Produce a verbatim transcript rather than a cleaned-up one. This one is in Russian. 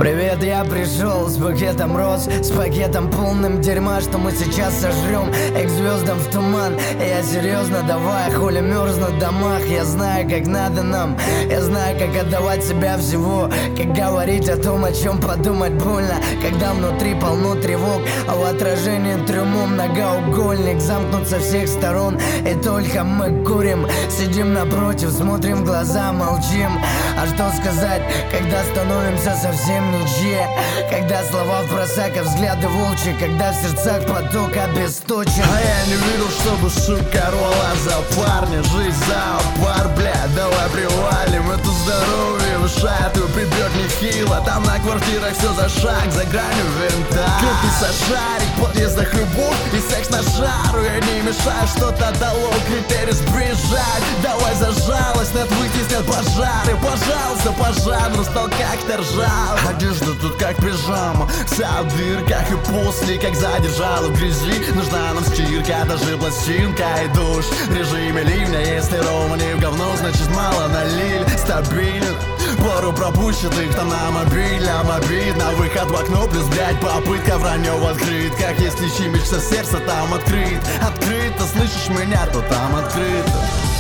Привет, я пришел с пакетом роз, с пакетом полным дерьма, что мы сейчас сожрем, и к звездам в туман. Я серьезно, давай, хули мерзнут в домах. Я знаю, как надо нам, я знаю, как отдавать себя всего, как говорить о том, о чем подумать больно, когда внутри полно тревог, а в отражении трюмо многоугольник замкнут со всех сторон. И только мы курим, сидим напротив, смотрим в глаза, молчим. А что сказать, когда становимся совсем ничьи, когда слова в просак, а взгляды волчьи, когда в сердцах поток обесточен. А я не видел, чтобы сука рвала за парня. Жизнь зоопар, бля, давай привалим. Это здоровье вышатую прибьет нехило. Там на квартирах все за шаг, за гранью винта. Клюпи сошарик, в подъездах любовь и секс на жару. Я не мешаю, что-то дало критерий сбежать. Давай за жалость, нет вытеснят пожары. Пожалуйста, по жанру стал как-то ржав. Одежда тут как пижама, вся в дырках и после, как задержала в грязи. Нужна нам стирка, даже пластинка и душ. В режиме ливня, если Рома не в говно, значит мало налили. Стабилен, пару пропущенных там на мобильном обид. На выход в окно плюс, блять, попытка вранье в открытках. Если щемишься сердце, там открыт. Открыто, слышишь меня, то там открыто.